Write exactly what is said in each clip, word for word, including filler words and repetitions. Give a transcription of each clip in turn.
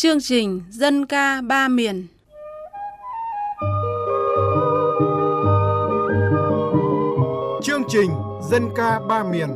Chương trình Dân ca ba miền. Chương trình Dân ca ba miền.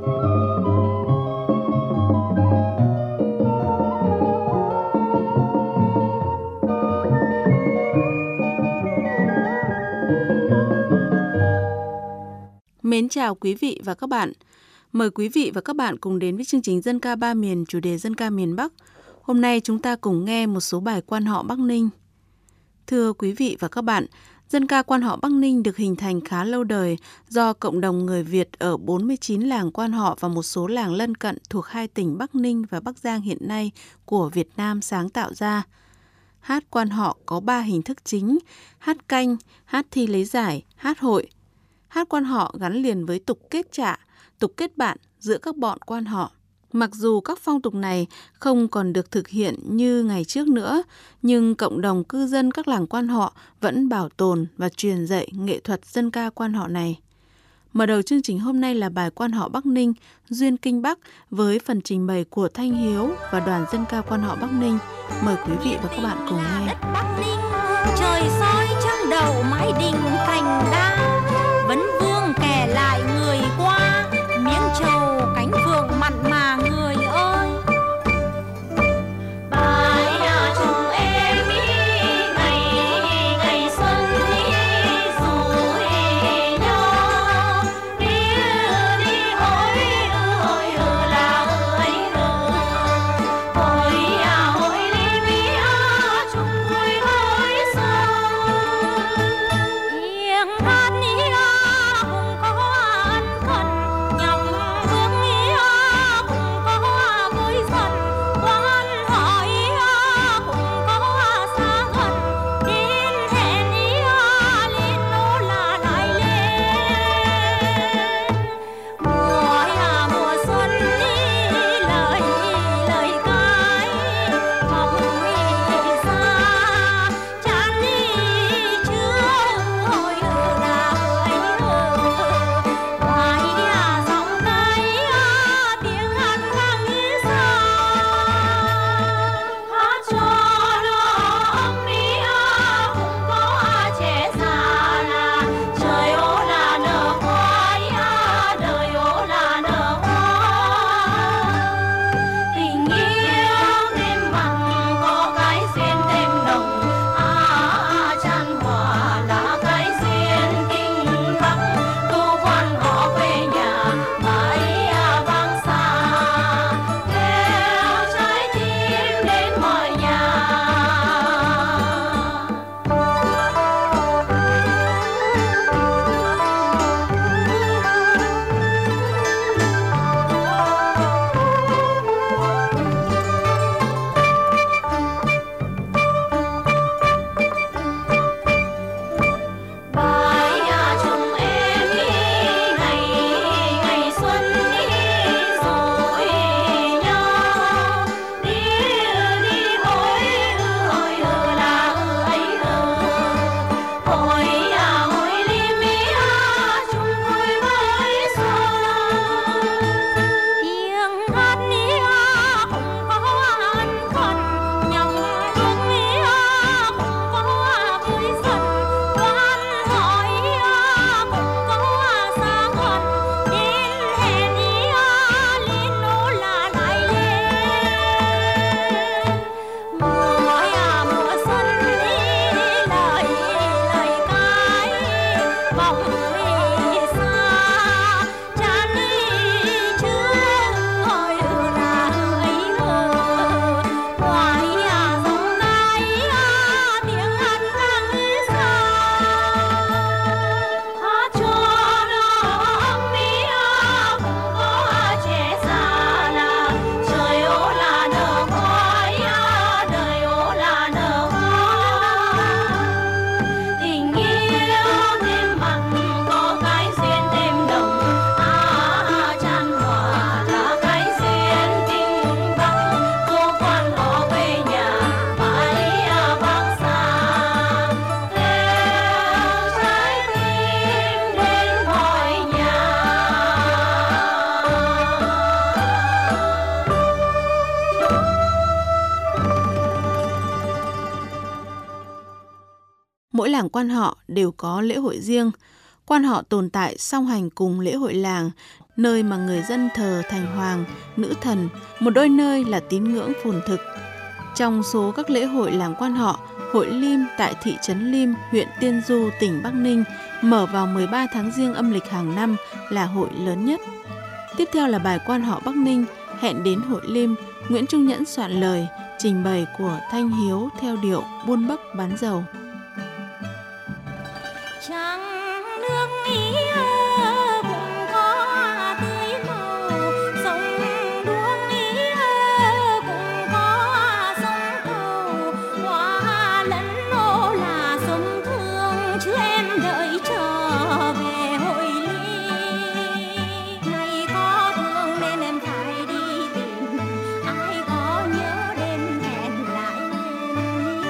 Mến chào quý vị và các bạn. Mời quý vị và các bạn cùng đến với chương trình Dân ca ba miền, chủ đề Dân ca miền Bắc. Hôm nay chúng ta cùng nghe một số bài quan họ Bắc Ninh. Thưa quý vị và các bạn, dân ca quan họ Bắc Ninh được hình thành khá lâu đời do cộng đồng người Việt ở bốn mươi chín làng quan họ và một số làng lân cận thuộc hai tỉnh Bắc Ninh và Bắc Giang hiện nay của Việt Nam sáng tạo ra. Hát quan họ có ba hình thức chính: hát canh, hát thi lấy giải, hát hội. Hát quan họ gắn liền với tục kết trạ, tục kết bạn giữa các bọn quan họ. Mặc dù các phong tục này không còn được thực hiện như ngày trước nữa, nhưng cộng đồng cư dân các làng quan họ vẫn bảo tồn và truyền dạy nghệ thuật dân ca quan họ này. Mở đầu chương trình hôm nay là bài quan họ Bắc Ninh, Duyên Kinh Bắc với phần trình bày của Thanh Hiếu và đoàn dân ca quan họ Bắc Ninh. Mời quý vị và các bạn cùng nghe. Đất Bắc Ninh, trời soi trăng đầu mái đình cành đa, vẫn vương kể lại người qua, miếng trầu cánh phượng mặn mà người ơi. Bài nhà chúng em ngày ngày xuân rủ nhau đi đi ôi ôi là ơi ôi à ôi đi mi à chung vui với xuân tiếng hát Mỗi làng quan họ đều có lễ hội riêng. Quan họ tồn tại song hành cùng lễ hội làng, nơi mà người dân thờ thành hoàng, nữ thần, một đôi nơi là tín ngưỡng phồn thực. Trong số các lễ hội làng quan họ, hội Lim tại thị trấn Lim, huyện Tiên Du, tỉnh Bắc Ninh mở vào mười ba tháng Giêng âm lịch hàng năm là hội lớn nhất. Tiếp theo là bài quan họ Bắc Ninh, hẹn đến hội Lim, Nguyễn Trung Nhẫn soạn lời, trình bày của Thanh Hiếu theo điệu buôn bấc bán dầu. Trăng nước ý cũng có tươi màu, sông đuông ý cũng có sông cầu, hoa lẫn nô là sông Thương, chứ em đợi trở về hội Lim. Này có thương nên em phải đi tìm, ai có nhớ đêm hẹn lại lên.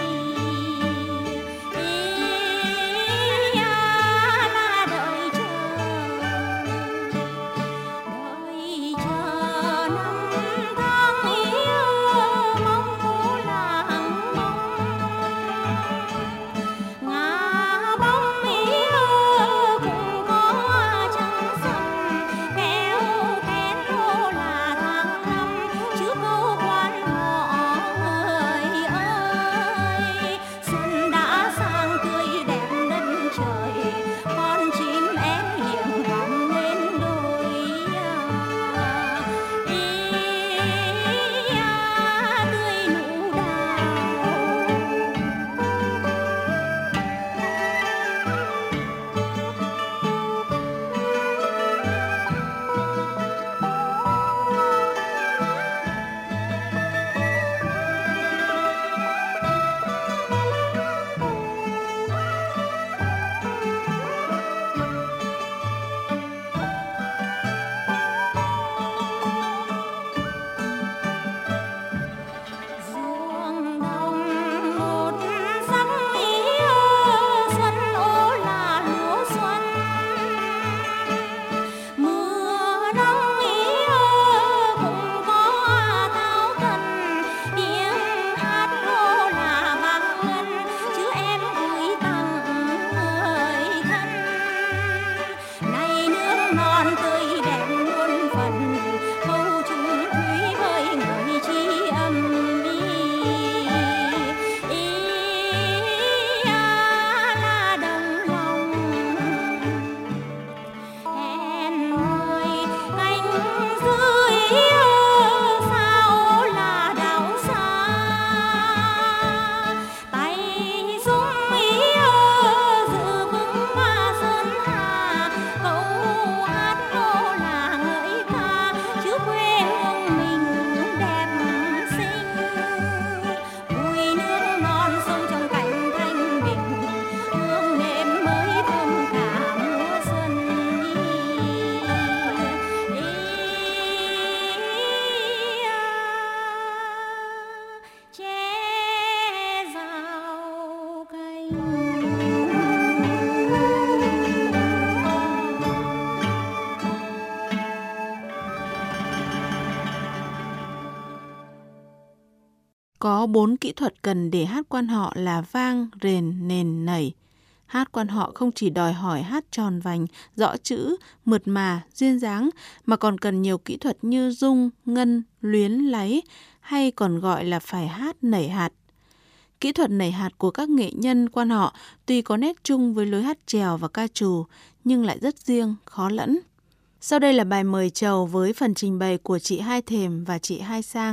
Có bốn kỹ thuật cần để hát quan họ là vang, rền, nền, nảy. Hát quan họ không chỉ đòi hỏi hát tròn vành, rõ chữ, mượt mà, duyên dáng, mà còn cần nhiều kỹ thuật như rung, ngân, luyến, láy, hay còn gọi là phải hát nảy hạt. Kỹ thuật nảy hạt của các nghệ nhân quan họ tuy có nét chung với lối hát chèo và ca trù, nhưng lại rất riêng, khó lẫn. Sau đây là bài mời chầu với phần trình bày của chị Hai Thềm và chị Hai Sang.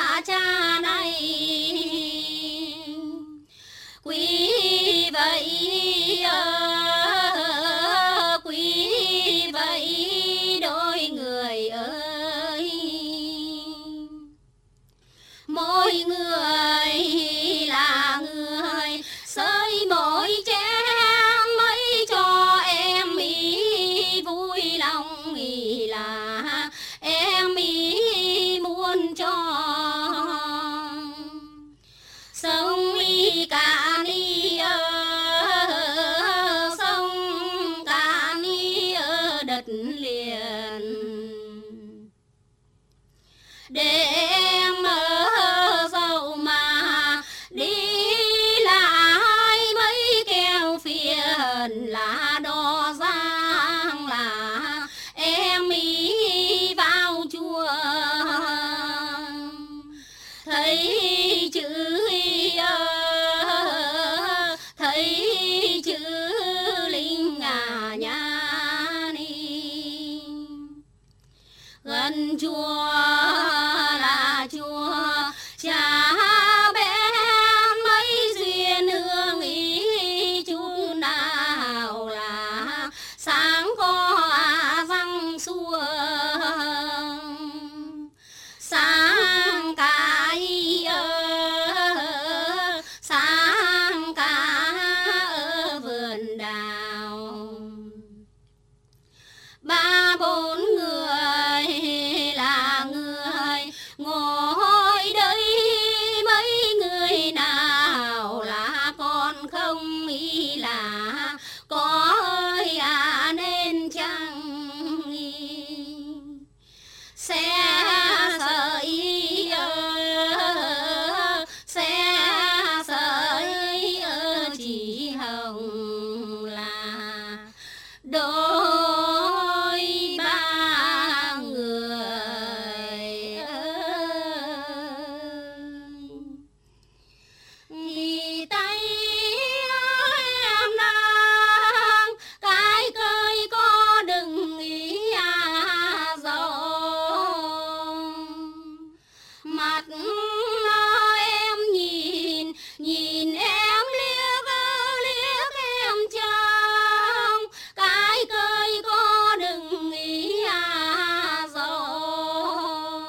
Quý vậy gần chùa là chùa cha bé mấy duyên hương ý chút nào là sáng có răng xua sáng cả ý ơ sáng cả ở vườn đào ba bốn người là người ngồi đây mấy người nào là con không ý là có ơi à nên chăng xe sợi ơ xe sợi ơ chỉ hồng là đôi ba người ơi tay em đang cái cây có đừng ý à dầu mặt em nhìn nhìn em liếc liếc em trong cái cây có đừng ý à dầu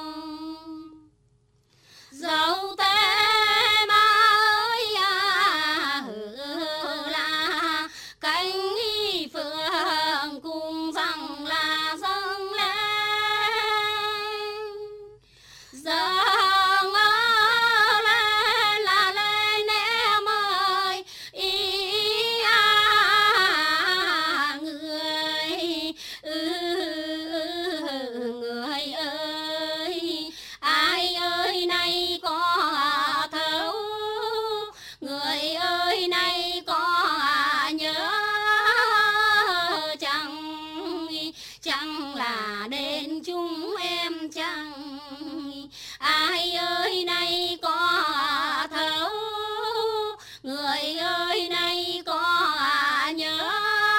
dầu té mà ơi à hử là cánh y phượng cùng rằng là dâng lên dâng lên là lên em ơi ý à người ừ, người ơi ai ơi nay có thấu người ơi nay có nhớ chẳng chẳng là đến chúng em chẳng ai ơi nay có thấu người ơi nay có nhớ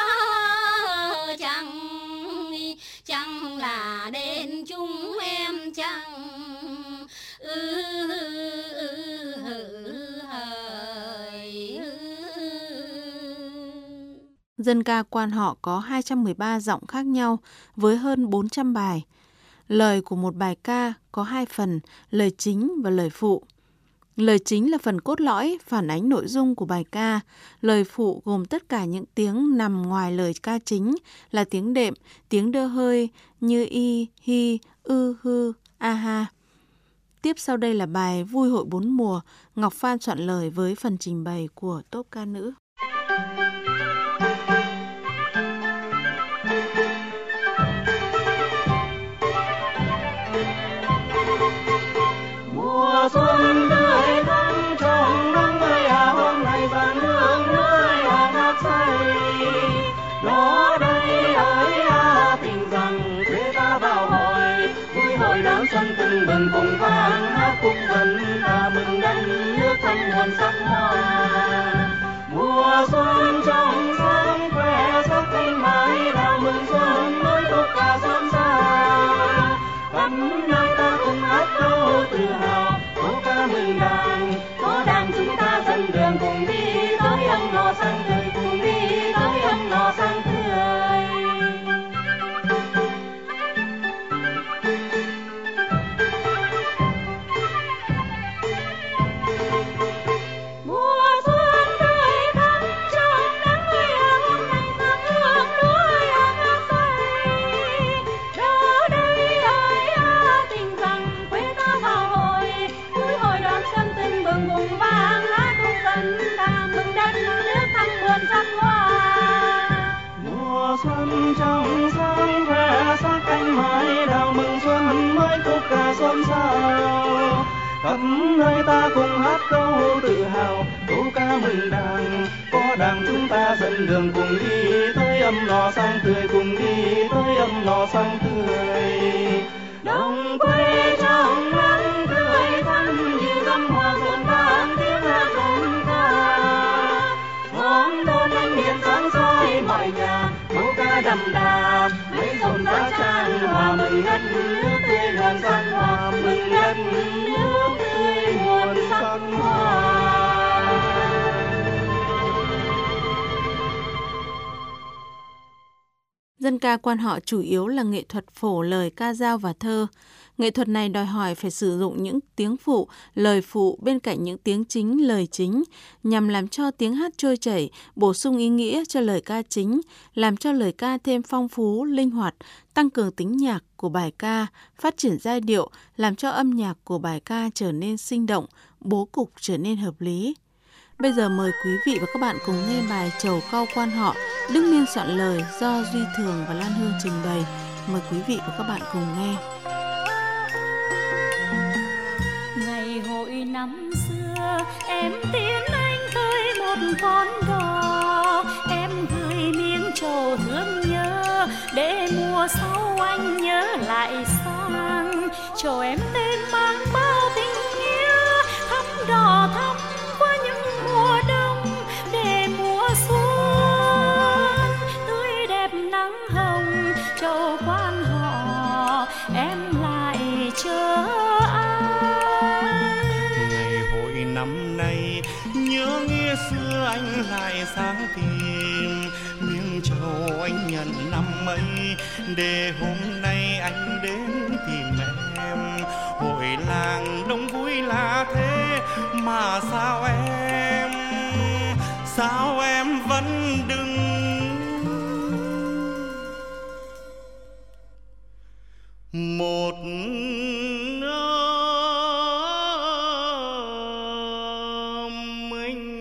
chẳng chẳng là đến chúng em chẳng ừ, ừ, ừ, hời, ừ. Dân ca quan họ có hai trăm mười ba giọng khác nhau với hơn bốn trăm bài. Lời của một bài ca có hai phần, lời chính và lời phụ. Lời chính là phần cốt lõi, phản ánh nội dung của bài ca. Lời phụ gồm tất cả những tiếng nằm ngoài lời ca chính là tiếng đệm, tiếng đơ hơi như y, hi, ư, hư, a ha. Tiếp sau đây là bài Vui hội bốn mùa, Ngọc Phan soạn lời với phần trình bày của tốp ca nữ. Mùa xuân tươi thắm trong nắng ơi à, hôm nay vàng hương nơi à ngát say. Đó đây ơi à, tình rằng quê ta vào hồi vui hội đón xuân tưng bừng cùng vang hát khúc dân ta mừng đất nước thắm nguồn sắc hoa. Mùa xuân trong sáng khoe sắc thanh mãi đào mừng xuân mới tốt cả xóm xa. Khắp nơi ta cùng hát câu tự hào câu ca mừng đàn, có đàn chúng ta dẫn đường cùng đi tới ấm no sang tươi, cùng đi tới ấm no sang tươi. Xuân trong sáng khoe sắc cánh mãi đào mừng xuân mới khúc ca xôn xao. Khắp nơi ta cùng hát câu tự hào câu ca mừng đàn, có đàn chúng ta dẫn đường cùng đi tới ấm no sang tươi, cùng đi tới ấm no sang tươi. Đồng quê trong nắng tươi thắm như dăm hoa rộn vang tiếng hát dân ca. Xóm thôn anh hiền sáng soi mọi nhà câu ca đậm đà mấy dòng giá tràn hòa mừng đất nước tươi nguồn san hoa mừng đất nước tươi nguồn san hoa. Dân ca quan họ chủ yếu là nghệ thuật phổ lời ca dao và thơ. Nghệ thuật này đòi hỏi phải sử dụng những tiếng phụ, lời phụ bên cạnh những tiếng chính, lời chính, nhằm làm cho tiếng hát trôi chảy, bổ sung ý nghĩa cho lời ca chính, làm cho lời ca thêm phong phú, linh hoạt, tăng cường tính nhạc của bài ca, phát triển giai điệu, làm cho âm nhạc của bài ca trở nên sinh động, bố cục trở nên hợp lý. Bây giờ mời quý vị và các bạn cùng nghe bài Trầu Cau Quan Họ, Đức Niên soạn lời do Duy Thường và Lan Hương trình bày. Mời quý vị và các bạn cùng nghe. Ngày hội năm xưa em tiến anh cưới một con đò, em gửi miếng trầu thương nhớ để mùa sau anh nhớ lại sang. Trầu em tên mang bao tình nghĩa thắm đỏ thắm qua những mùa đông để mùa xuân tươi đẹp nắng hồng. Trầu quan họ em lại chờ ai. Ngày hội năm nay nhớ nghĩa xưa anh lại sáng tìm miếng trầu anh nhận năm ấy để hôm nay anh đến tìm em. Hội làng đông vui là thế mà sao em sao em vẫn đứng một mình.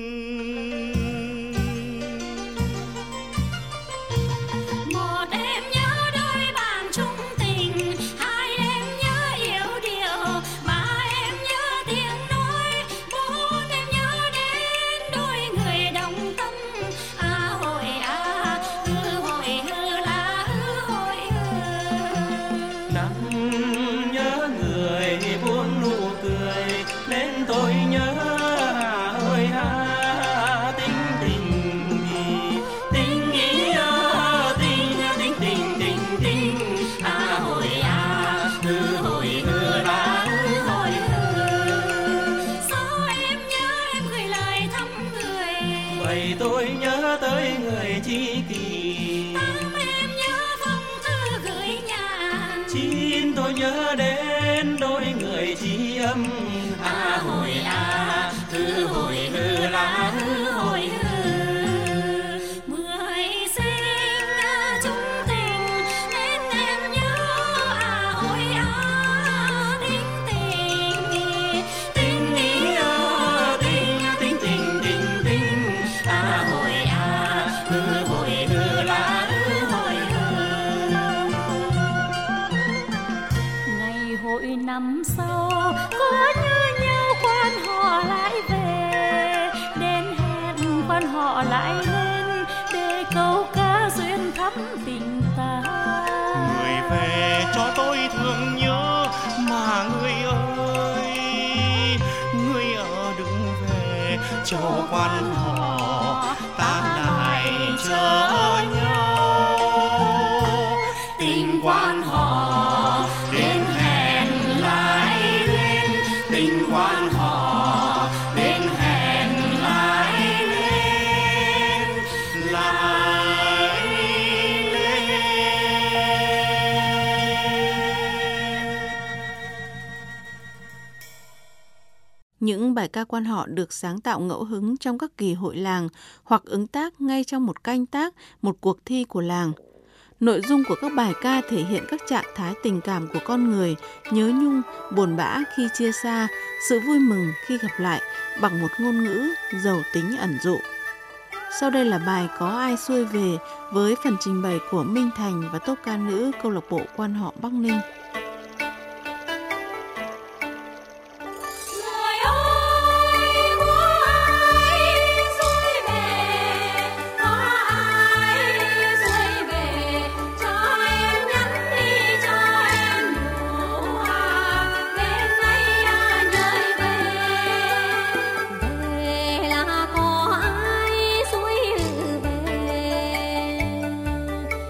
Một em nhớ đôi bạn chung tình, hai em nhớ yêu điệu, ba em nhớ tiếng nói, bốn em nhớ đến đôi người đồng tâm. À hội à, hư hội hư là hư hội hư. Năm nhớ người buồn nụ cười nên tôi nhớ ơi ha tình tình ý tình ý tình tình tình tình tình. À hội à hư hội hư là hư hội hư. Sao em nhớ em gửi lời thăm người, vậy tôi nhớ tới người tri kỷ. tâm em nhớ phong thư gửi nhà. Xin tôi nhớ đến đôi người tri âm. À hội à hư hội hư là hư hội hư. Mười sinh chung tình nên em nhớ à hội à tình tình Tình ý ơ tình tình tình tình tình. À hội à hư hội hư là hư hội hư. ngày hội năm sau có như nhau quan họ lại về, đến hẹn quan họ lại lên để câu ca duyên thắm tình ta. Người về cho tôi thương nhớ mà người ơi, người ở đừng về cho quan họ ta lại chờ nhau. Tình quan họ đến hẹn lại lên, tình quan họ đến hẹn lại lên, lại lên. Những bài ca quan họ được sáng tạo ngẫu hứng trong các kỳ hội làng hoặc ứng tác ngay trong một canh tác, một cuộc thi của làng. Nội dung của các bài ca thể hiện các trạng thái tình cảm của con người, nhớ nhung, buồn bã khi chia xa, sự vui mừng khi gặp lại bằng một ngôn ngữ giàu tính ẩn dụ. Sau đây là bài Có Ai Xuôi Về với phần trình bày của Minh Thành và tốp ca nữ câu lạc bộ quan họ Bắc Ninh. Người ơi, có ai xuôi về, có ai xuôi về, cho em nhắn đi cho em đủ à, bên đây à nơi về. Về là có ai xuôi về,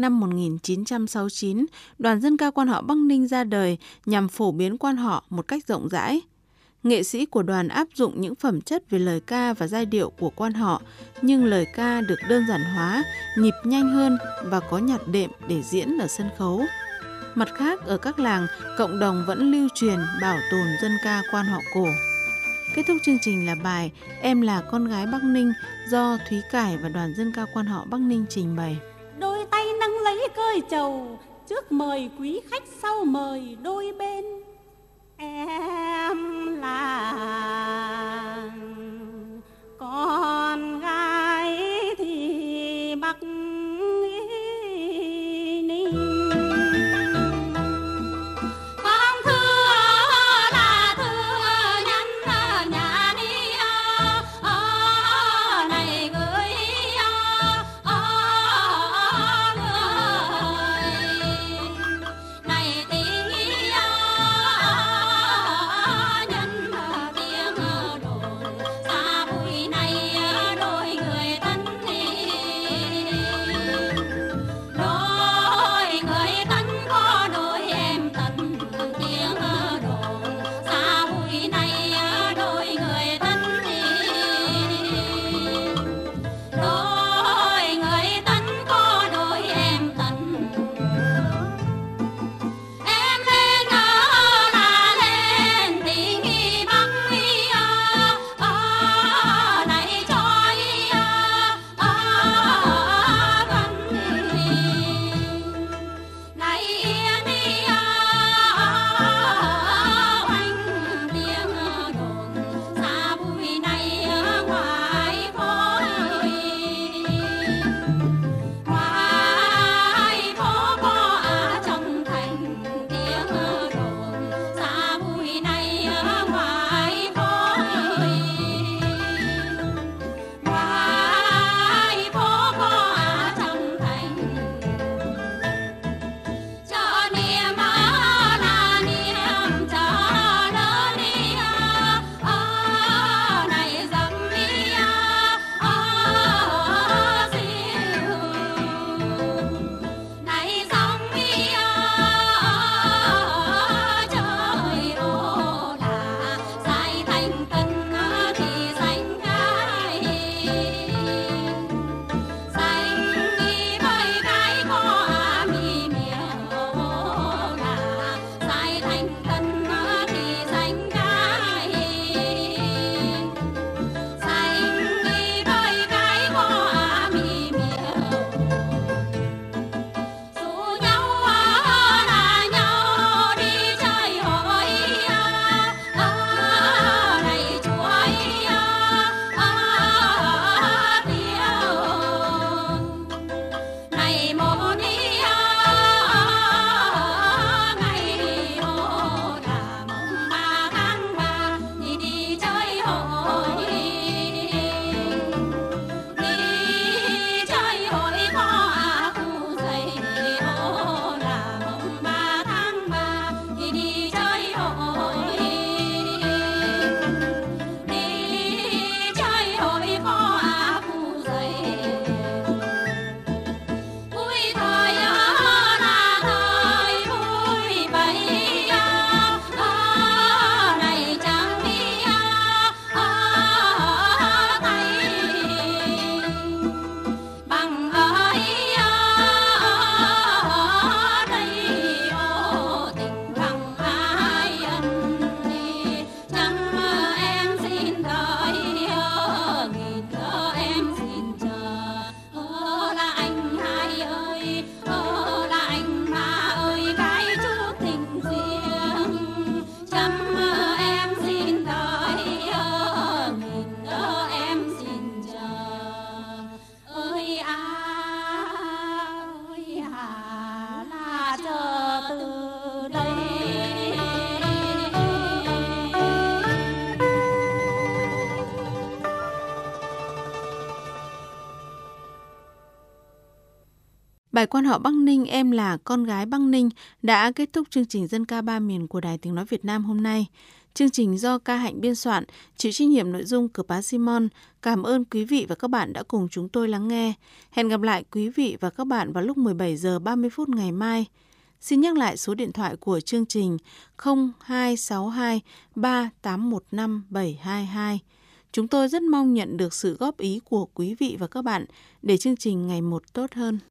năm một nghìn chín trăm sáu mươi chín, Đoàn Dân ca Quan họ Bắc Ninh ra đời nhằm phổ biến quan họ một cách rộng rãi. Nghệ sĩ của đoàn áp dụng những phẩm chất về lời ca và giai điệu của quan họ, nhưng lời ca được đơn giản hóa, nhịp nhanh hơn và có nhạc đệm để diễn ở sân khấu. Mặt khác, ở các làng, cộng đồng vẫn lưu truyền, bảo tồn dân ca quan họ cổ. Kết thúc chương trình là bài Em là con gái Bắc Ninh do Thúy Cải và Đoàn Dân ca Quan họ Bắc Ninh trình bày. Đôi tay nâng lấy cơi trầu, trước mời quý khách sau mời đôi bên. Em là con gái thì Bắc Ninh. Con thưa là thưa nhắn nhà đi à, này gửi à, người này tình à, nhân tiếng đồn. Bài quan họ Bắc Ninh Em là con gái Bắc Ninh đã kết thúc chương trình Dân ca ba miền của Đài Tiếng nói Việt Nam hôm nay. Chương trình do Ca Hạnh biên soạn, chịu trách nhiệm nội dung của Bá Simon. Cảm ơn quý vị và các bạn đã cùng chúng tôi lắng nghe. Hẹn gặp lại quý vị và các bạn vào lúc mười bảy giờ ba mươi phút ngày mai. Xin nhắc lại số điện thoại của chương trình không hai sáu hai ba tám một năm bảy hai hai. Chúng tôi rất mong nhận được sự góp ý của quý vị và các bạn để chương trình ngày một tốt hơn.